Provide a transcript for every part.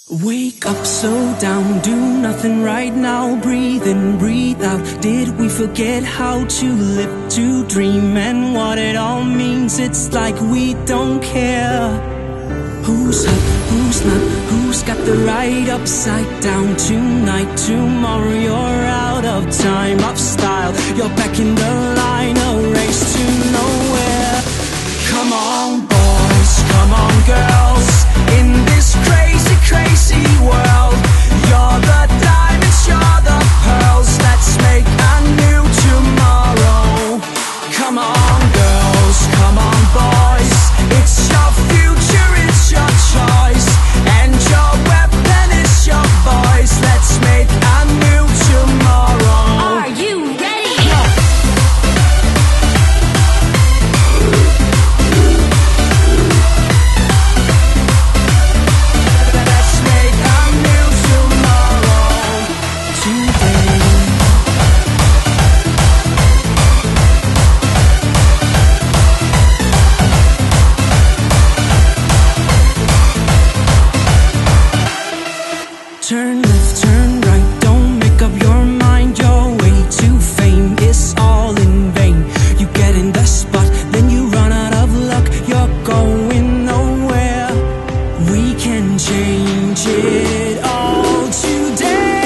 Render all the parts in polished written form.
Wake up, slow down, do nothing right now. Breathe in, breathe out. Did we forget how to live, to dream, and what it all means? It's like we don't care. Who's up, who's not, who's got the right upside down? Tonight, tomorrow, you're out of time, of style. You're back in the line, a race to nowhere. Come on boys, come on girls, in this crazy, crazy world. You're the diamonds, you're the pearls. Let's make a new tomorrow. Come on girls, come on boys, it's your future, it's your choice, and your weapon is your voice. Let's make a new tomorrow. Are you ready? Let's make a new tomorrow today. Turn left, turn right, don't make up your mind. Your way to fame is all in vain. You get in the spot, then you run out of luck. You're going nowhere. We can change it all today.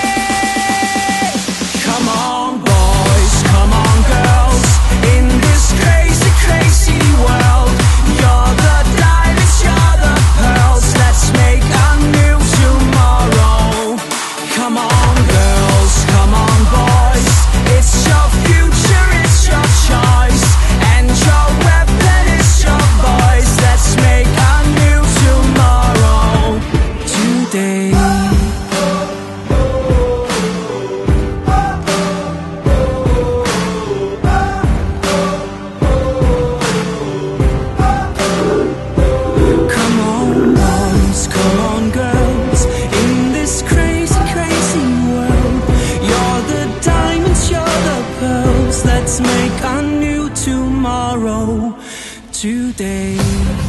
Come on boys, come on girls, in this crazy, crazy world. You're the diamonds, you're the pearls. Let's make a new tomorrow. Come on girls, come on boys, it's your future, it's your choice, and your weapon is your voice. Let's make a new tomorrow today. Come on boys, come on girls, in this crazy, crazy world. You're the diamonds, you're the pearls. Let's make a new tomorrow today.